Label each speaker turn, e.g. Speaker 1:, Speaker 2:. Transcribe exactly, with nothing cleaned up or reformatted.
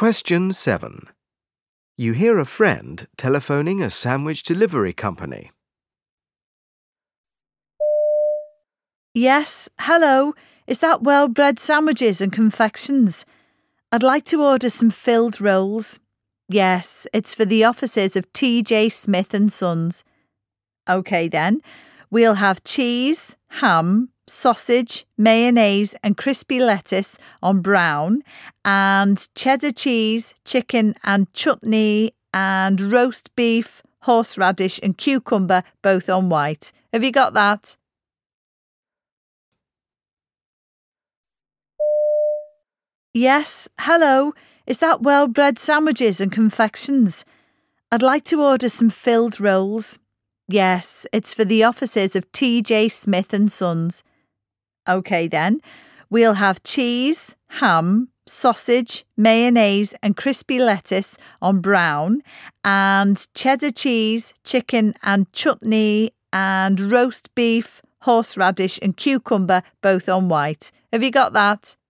Speaker 1: Question seven. You hear a friend telephoning a sandwich delivery company.
Speaker 2: Yes, hello. Is that well-bred sandwiches and confections? I'd like to order some filled rolls. Yes, it's for the offices of T J Smith and Sons. OK then, we'll have cheese, ham, sausage, mayonnaise and crispy lettuce on brown, and cheddar cheese, chicken and chutney, and roast beef, horseradish and cucumber both on white. Have you got that? Yes, hello. Is that well-bred sandwiches and confections? I'd like to order some filled rolls. Yes, it's for the offices of T J Smith and Sons. OK then, we'll have cheese, ham, sausage, mayonnaise and crispy lettuce on brown, and cheddar cheese, chicken and chutney, and roast beef, horseradish and cucumber both on white. Have you got that?